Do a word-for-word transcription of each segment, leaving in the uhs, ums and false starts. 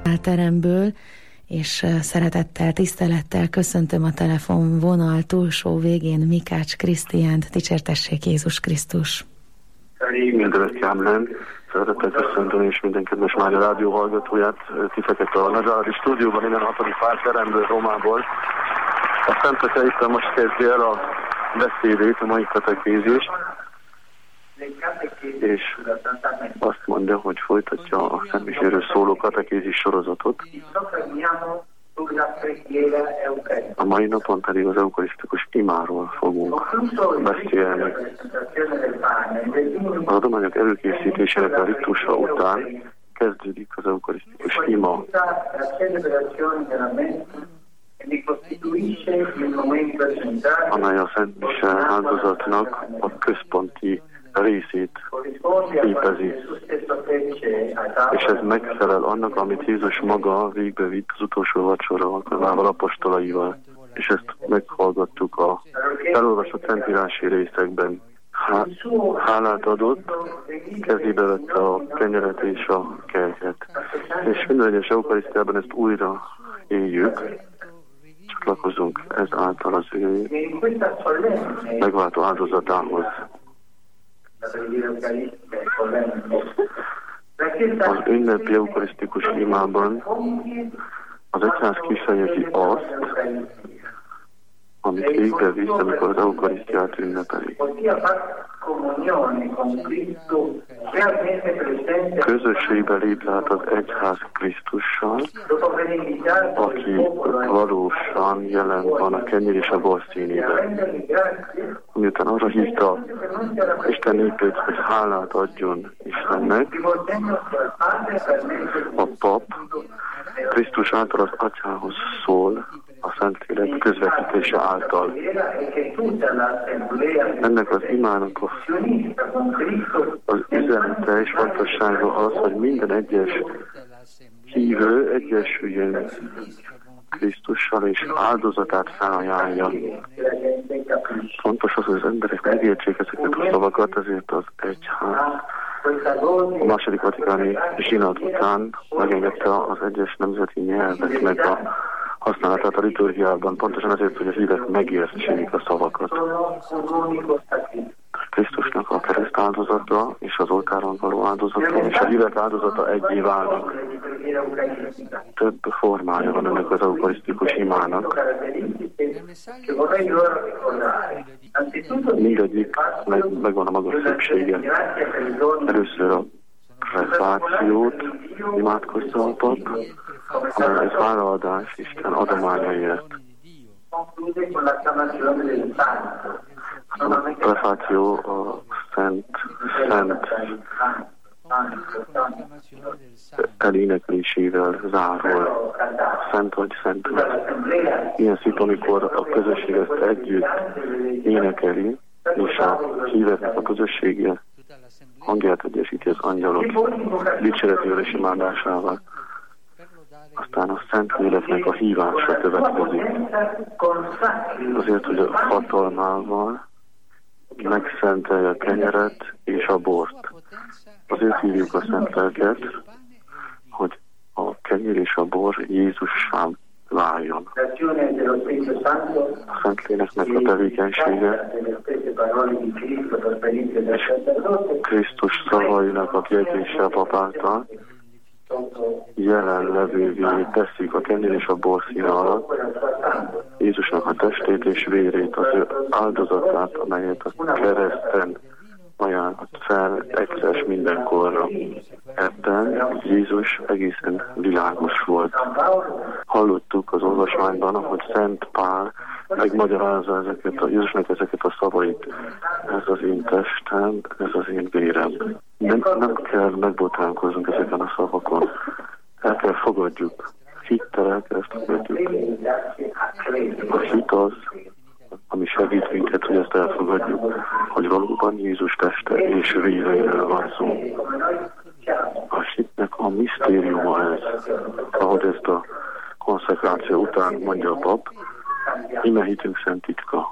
teremből, és szeretettel, tisztelettel köszöntöm a telefonvonal túlsó végén Mikács Krisztiánt. Dicsértessék Jézus Krisztus! Mindenek Jámlen, szeretettel köszöntöm és minden kedves Mária rádió hallgatóját, titeket a Nazsári stúdióban, innen a hatodik pár teremből, Rómából. A Szentlete éppen most kezdi el a beszédét, a mai katekézést, és azt mondja, hogy folytatja a Szentmiséről szóló katekézis sorozatot. A mai napon pedig az eukarisztikus imáról fogunk beszélni. Az adományok előkészítésének a ritusa után kezdődik az eukarisztikus ima, amely a Szent Mise áldozatnak a központi részét képezi. És ez megfelel annak, amit Jézus maga végbevitt az utolsó vacsora alkalmával apostolaival. És ezt meghallgattuk a felolvasott szentírási részekben. Há, hálát adott, kezébe vette a kenyeret és a kegyet. És minden egyes eukarisztiában ezt újra éljük, csatlakozunk ez által az ő megváltó áldozatához. Az ünnepi eukarisztikus imában az egyház kifejezi azt, amit végbe visz, amikor az eukarisztiát ünnepelik. Közösségbe lép át az egyház Krisztussal, aki valósan jelen van a kenyér és a bor színében. Miután arra hívta Isten népét, hogy hálát adjon Istennek, a pap Krisztus által az atyához szól, a Szentlélek közvetítése által. Ennek az imának a, az üzenete és fontossága az, hogy minden egyes hívő egyesüljön Krisztussal és áldozatát felajánlja. Fontos az, hogy az emberek megértsék ezeket a szavakat, ezért az egyház a második vatikáni zsinat után megengedte az egyes nemzeti nyelveknek a használatát a liturgiában, pontosan azért, hogy a hívek megértsék a szavakat. Krisztusnak a kereszt áldozata és az oltáron való áldozata és a hívek áldozata egyé válnak. Több formája van ennek az eukarisztikus imának. Mindegyik meg, megvan a maga szépsége. Először a reflációt imádkozza a pap, amely ez hálaadás Isten adományaiért. A prefáció a szent, szent eléneklésével zárul. Szent vagy szent vagy. Ilyen szép, amikor a közösség ezt együtt énekeli, és a híveknek a közössége hangját egyesíti az angyalok dicséretével és imádásával. Aztán a Szentléleknek a hívása következik. Azért, hogy a hatalmával megszentelje a kenyeret és a bort. Azért hívjuk a Szentléleket, hogy a kenyér és a bor Jézussá váljon. A Szentléleknek a tevékenysége és Krisztus szavainak a kiejtése a pap által jelenlevővé teszik a kenyér és a bor színe alatt Jézusnak a testét és vérét, az ő áldozatát, amelyet a kereszten ajánlott fel egyszer mindenkorra. Ebben Jézus egészen világos volt. Hallottuk az olvasmányban, hogy Szent Pál megmagyarázza ezeket a, Jézusnak ezeket a szavait. Ez az én testem, ez az én vérem. Nem, nem kell megbotránkoznunk ezeken a szavakon. El kell fogadjuk. Hittel el kell ezt fogadjuk. A hit az, ami segít minket, hogy ezt elfogadjuk, hogy valóban Jézus teste és véreiről van szó. A hitnek a misztériuma ez, ahogy ezt a konszekráció után mondja a pap, íme hitünk szent titka.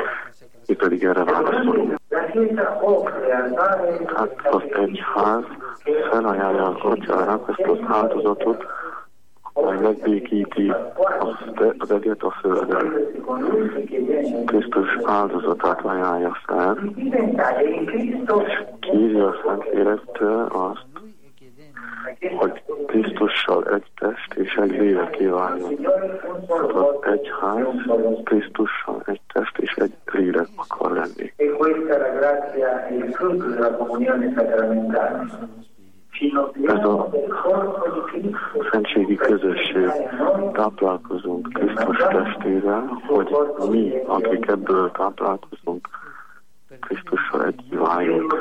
Mi pedig erre válaszolunk. Hát az egyház felajánlja az atyának ezt az áldozatot, amely megbékíti az eget a földön. Krisztus áldozatát ajánlja fel, és kérje a Szentlélektől azt, hogy Krisztussal egy test és egy lélekké váljon. Tehát az egyház Krisztussal egy test és egy lélek akar lenni. Ez a szentségi közösség, táplálkozunk Krisztus testével, hogy mi, akik ebből táplálkozunk, Krisztussal egy váljunk.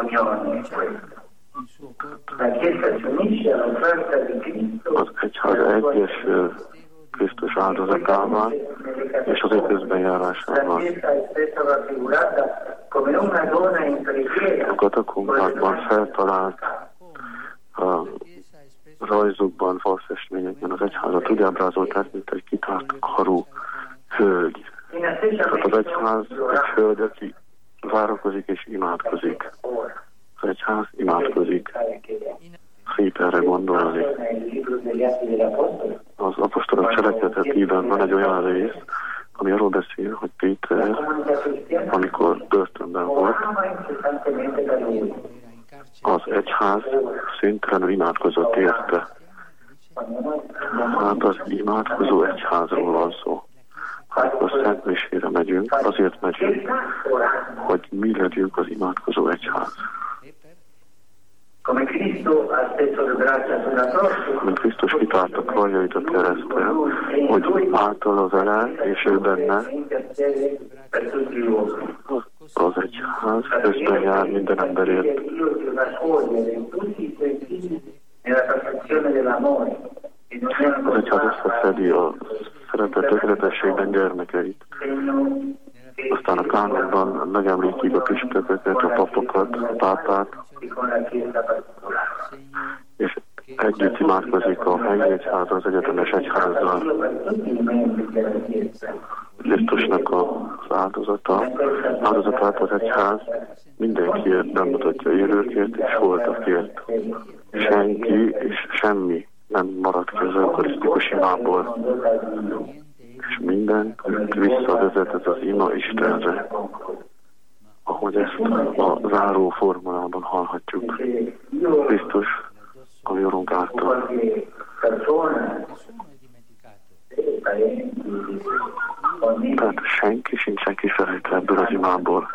Az egyház egyesül Krisztus áldozatával és az ő közbenjárásával. A katakombákban feltalált a rajzokban, falfestményekben az egyházat úgy ábrázolták, mint egy kitárt karú hölgy. Tehát az egyház egy hölgy, aki várakozik és imádkozik. Az egyház imádkozik. Szép erre gondolni. Az apostolok cselekedetében van egy olyan rész, ami arról beszél, hogy Péter, amikor börtönben volt, az egyház szintén imádkozott érte. Hát az imádkozó egyházról van szó. Amikor Szent Misére megyünk, azért megyünk, hogy mi legyünk az imádkozó egyház. Mint Krisztus kitárta karjait a kereszten, hogy általa vele és ő benne az egyház közben jár minden emberért. Az egyház összeszedi a szeretet tökéletességben gyermekeit. Aztán a kánonban megemlítjük a püspököket, a papokat, a pápát, és együtt imádkozik a helyi egyház az egyetemes egyházzal. Krisztusnak az áldozata, áldozatát az egyház mindenkiért bemutatja, élőkért és holtakért. Senki és semmi nem maradt ki az eukarisztikus imából. És minden visszavezet ez az ima Istenre, ahogy ezt a záró formulában hallhatjuk. Krisztus a mi urunk által. Tehát senki sincsen kifelejtve ebből az imából.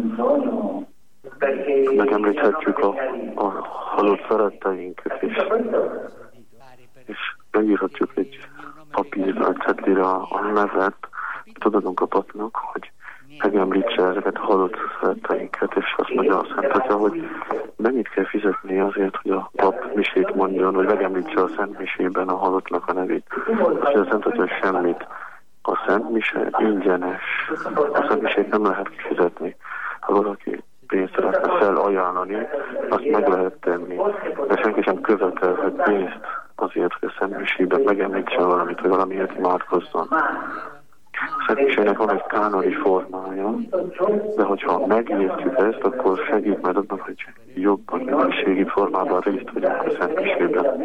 Megemlíthetjük a, a halott szeretteinket is, és megírhatjuk egy papírra, egy cetére a nevet, tudodunk a papnak, hogy megemlítse ezeket a halott szeretteinket, és azt mondja a Szent Atya, hogy mennyit kell fizetni azért, hogy a pap misét mondjon, vagy megemlítse a Szent Misében a halottnak a nevét. Azt mondja a Szent Atya, semmit. A Szent Mise ingyenes. A Szent Misét nem lehet kifizetni. Ha valaki pénzt szeretne felajánlani, azt meg lehet tenni. De senki sem követelhet pénzt azért, hogy a Szent Misében megemlítsen valamit, hogy valamiért imádkozzon. A Szent Misének van egy kánoni formája, de hogyha megértjük ezt, akkor segít majd abban, hogy jobban, minőségi formában részt vegyünk a Szent Misében.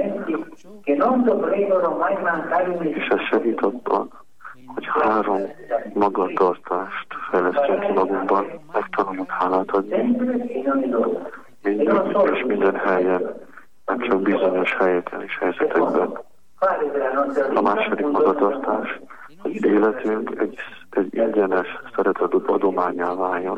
És ez segít abban, hogy három magatartást fejlesztünk ki magunkban, megtanulunk hálát adni, minden és minden helyen, nem csak bizonyos helyeken és helyzetekben. A második magatartás, hogy életünk egy, egy ingyenes szeretetadó adományá váljon.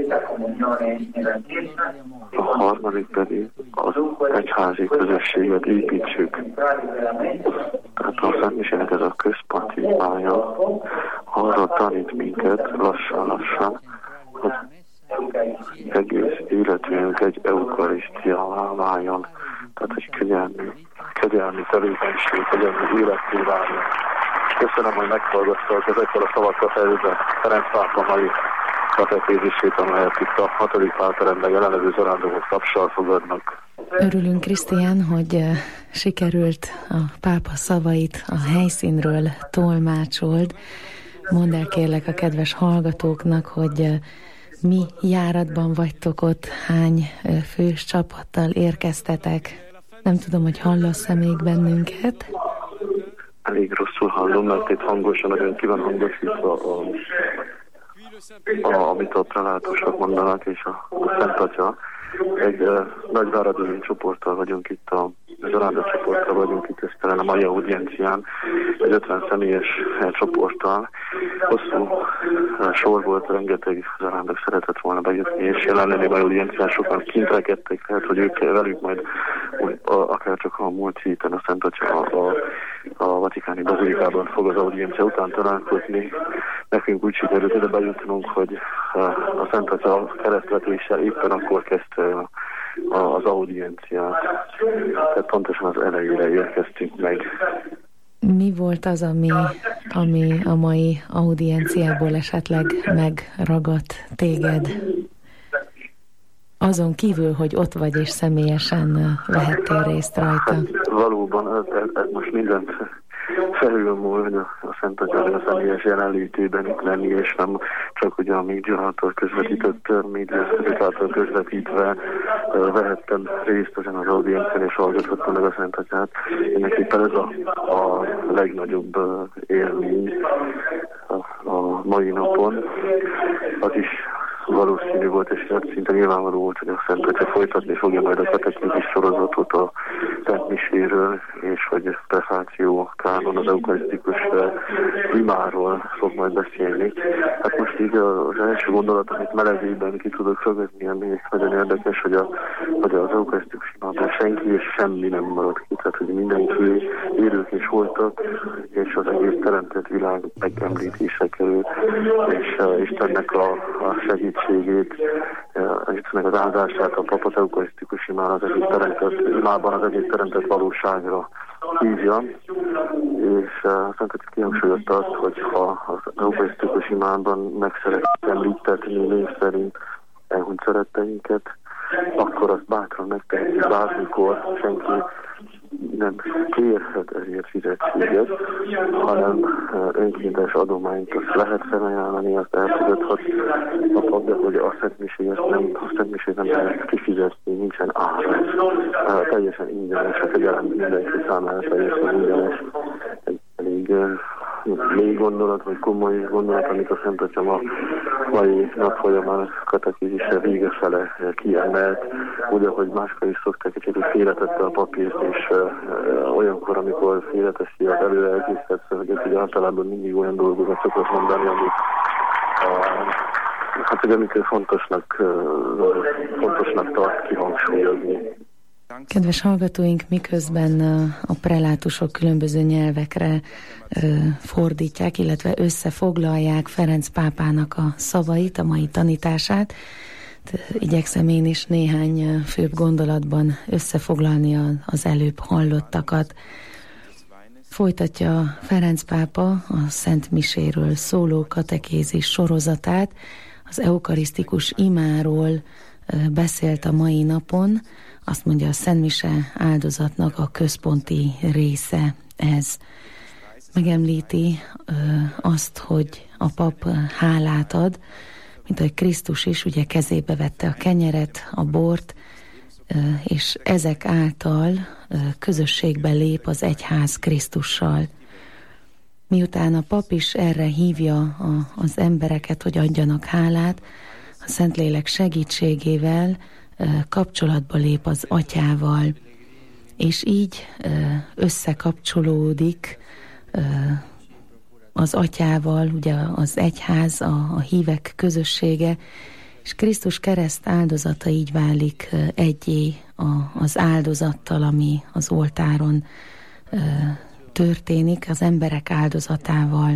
A harmadik pedig az egyházi közösséget építsük. Tehát a Szent Misének ez a központi imája arra tanít minket lassan-lassan, hogy egész életünk egy eukarisztiává váljon. Tehát, hogy kegyelmi, kegyelmi tevékenység, kegyelmi életé váljon. Köszönöm, hogy meghallgattak ezekkel a szavakkal felülve Ferenc pápa mai katekézisét, amelyet itt a hatodik Pálteremben jelenlevő zarándokok tapssal fogadnak. Örülünk, Krisztián, hogy sikerült a pápa szavait a helyszínről tolmácsold. Mondd el kérlek a kedves hallgatóknak, hogy mi járatban vagytok ott, hány fős csapattal érkeztetek? Nem tudom, hogy hallasz-e még bennünket? Elég rosszul hallom, mert itt hangosan, nagyon ki van hangosítva, a, a, amit a prelátusok mondanak, és a, a Szent Atya. Egy uh, nagy váradői csoporttal vagyunk itt, a Zsarándok csoporttal vagyunk itt, ezt talán a mai audiencián, egy ötven személyes uh, csoporttal. Hosszú uh, sor volt, rengeteg Zsarándok szeretett volna bejutni, és jelen lenni mai audiencián sokan kint rekedtek, tehát hogy ők velük majd a, akár csak a múlt héten a Szent Atya a, a, a Vatikáni Bazilikában fog az audiencia után találkozni. Nekünk úgy sikerült ide bejutnunk, hogy uh, a Szent Atya keresztvetéssel éppen akkor kezdte a, a, az audienciát. Tehát pontosan az elejére érkeztünk meg. Mi volt az, ami, ami a mai audienciából esetleg megragadt téged? Azon kívül, hogy ott vagy és személyesen vehettél részt rajta. Hát, valóban, ez, ez, ez most mindent felülmúl, hogy a, a Szent Atya a személyes jelenlétében itt lenni, és nem csak ugye a média által közvetített, média által közvetítve uh, vehettem részt ezen az audiencen, és hallgathattam meg a Szent Atyát. Mindenképpen ez a, a legnagyobb uh, élmény a, a mai napon. Az is valószínű volt, és szinte nyilvánvaló volt, hogy a Szent Atya folytatni fogja majd a katekézis sorozatot a Szent Miséről, és hogy prefáció, kánon, az eukarisztikus imáról fog majd beszélni. Hát most így az első gondolat, amit melegében ki tudok fogadni, ami nagyon érdekes, hogy, a, hogy az eukarisztikus imában senki és semmi nem maradt ki, tehát hogy mindenki élők is voltak, és az egész teremtett világ megemlítése kerül, és uh, Istennek a, a segítségét, uh, Istennek az áldását a papa eukarisztikus imán az egész teremtett, imában az egész teremtett valóságra hívja, és uh, Szent Atya kihangsúlyozta azt, hogy ha az eukarisztikus imánban meg szeretnénk említetni név szerint elhunyt szeretteinket, akkor azt bátran megtehetjük bármikor, senki nem kérhet ezért fizetséget, hanem önkéntes adományt azt lehet felajánlani, azt elfogadhat a pap, de hogy a szentmisét nem, a szentmisét nem lehet kifizetni, nincsen ára. Teljesen ingyenes, a fegyelem mindenki számára teljesen ingyenes. Egy elég mély gondolat, vagy komoly gondolat, amit a Szent Atya ma mai nap folyamán katekézisre vége fele kiemelt, úgy, ahogy máskor is szokták, kicsit félretette a papírt, és uh, olyankor, amikor félreteszi az előre elkészített szöveget, hogy általában mindig olyan dolgokat szokott mondani, amit uh, hát ugye amikor fontosnak, uh, fontosnak tart kihangsúlyozni. Kedves hallgatóink, miközben a prelátusok különböző nyelvekre fordítják, illetve összefoglalják Ferenc pápának a szavait, a mai tanítását, igyekszem én is néhány főbb gondolatban összefoglalni az előbb hallottakat. Folytatja Ferenc pápa a Szent Miséről szóló katekézis sorozatát, az eukarisztikus imáról beszélt a mai napon. Azt mondja, a Szent Mise áldozatnak a központi része ez. Megemlíti ö, azt, hogy a pap hálát ad, mint ahogy Krisztus is ugye kezébe vette a kenyeret, a bort, ö, és ezek által ö, közösségbe lép az egyház Krisztussal. Miután a pap is erre hívja a, az embereket, hogy adjanak hálát, a Szentlélek segítségével kapcsolatba lép az Atyával, és így összekapcsolódik az Atyával, ugye az egyház, a, a hívek közössége, és Krisztus kereszt áldozata így válik egyé az áldozattal, ami az oltáron történik, az emberek áldozatával.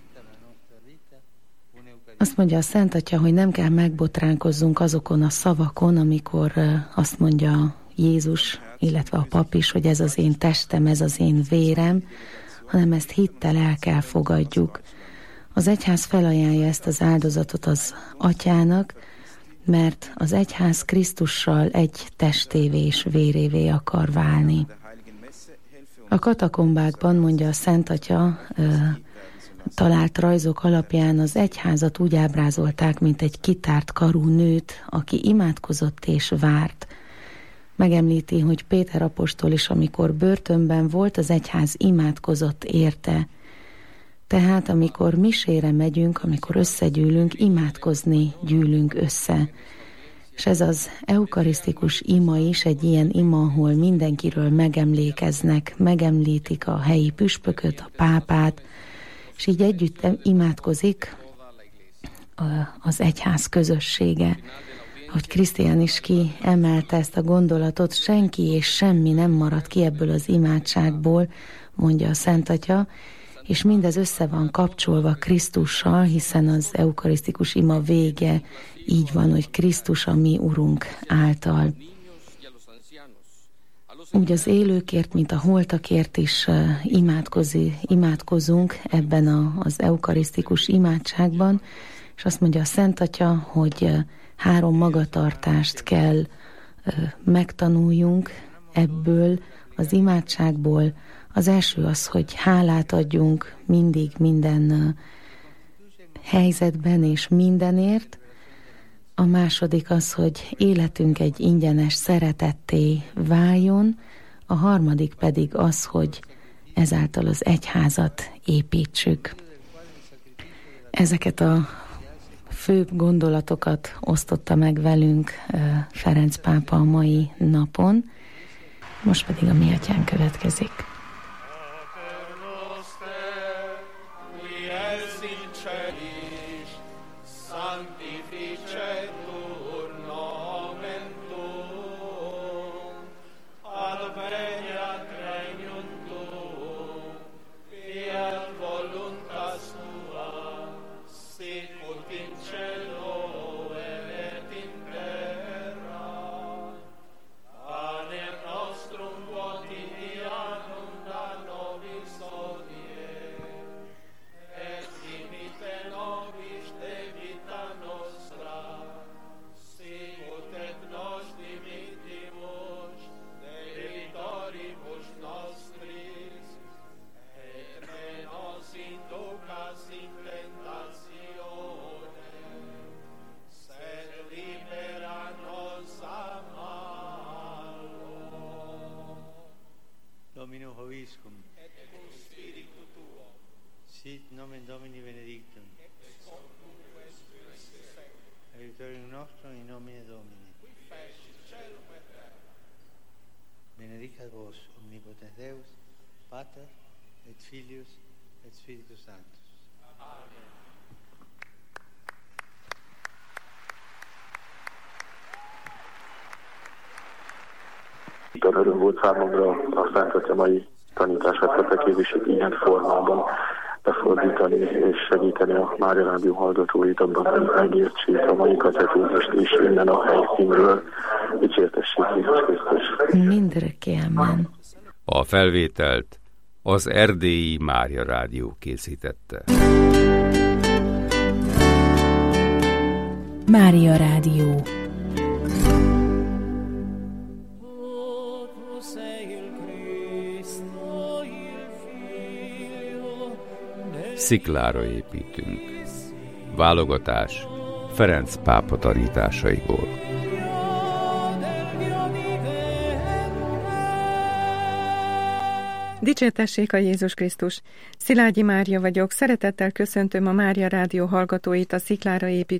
Azt mondja a Szent Atya, hogy nem kell megbotránkozzunk azokon a szavakon, amikor azt mondja Jézus, illetve a pap is, hogy ez az én testem, ez az én vérem, hanem ezt hittel el kell fogadjuk. Az egyház felajánlja ezt az áldozatot az Atyának, mert az egyház Krisztussal egy testévé és vérévé akar válni. A katakombákban, mondja a Szent Atya, talált rajzok alapján az egyházat úgy ábrázolták, mint egy kitárt karú nőt, aki imádkozott és várt. Megemlíti, hogy Péter apostol is, amikor börtönben volt, az egyház imádkozott érte. Tehát amikor misére megyünk, amikor összegyűlünk, imádkozni gyűlünk össze. És ez az eukarisztikus ima is egy ilyen ima, ahol mindenkiről megemlékeznek, megemlítik a helyi püspököt, a pápát, és így együtt imádkozik az egyház közössége. Hogy Krisztián is kiemelte ezt a gondolatot, senki és semmi nem marad ki ebből az imádságból, mondja a Szent Atya, és mindez össze van kapcsolva Krisztussal, hiszen az eukarisztikus ima vége így van, hogy Krisztus a mi Urunk által. Úgy az élőkért, mint a holtakért is imádkozunk ebben a, az eukarisztikus imádságban, és azt mondja a Szent Atya, hogy három magatartást kell megtanuljunk ebből az imádságból. Az első az, hogy hálát adjunk mindig minden helyzetben és mindenért. A második az, hogy életünk egy ingyenes szeretetté váljon. A harmadik pedig az, hogy ezáltal az egyházat építsük. Ezeket a főbb gondolatokat osztotta meg velünk Ferenc pápa a mai napon. Most pedig a Mi Atyánk következik. Domino Hoviscum, et cum spiritu tuo, sit nomen Domini benedictum, ex hoc nunc et seculum, aiutorium nostrum in nomine Domini, qui fecit caelum et terra. Benedicat vos omnipotens Deus, Pater et Filius et Spiritus Sanctus. Amen. Itt öröm volt számomra a Szent Atya mai tanítását, katekézisét ilyen formában befordítani és segíteni a Mária Rádió hallgatóit abban, hogy megértsék a mai katekézist is innen a helyszínről. Dicsértessék Jézus Krisztus. Mindörökké amen. A felvételt az Erdélyi Mária Rádió készítette. Mária Rádió. Sziklára építünk. Válogatás Ferenc pápa tanításaiból. Dicsértessék a Jézus Krisztus! Szilágyi Mária vagyok, szeretettel köszöntöm a Mária Rádió hallgatóit a Sziklára építünk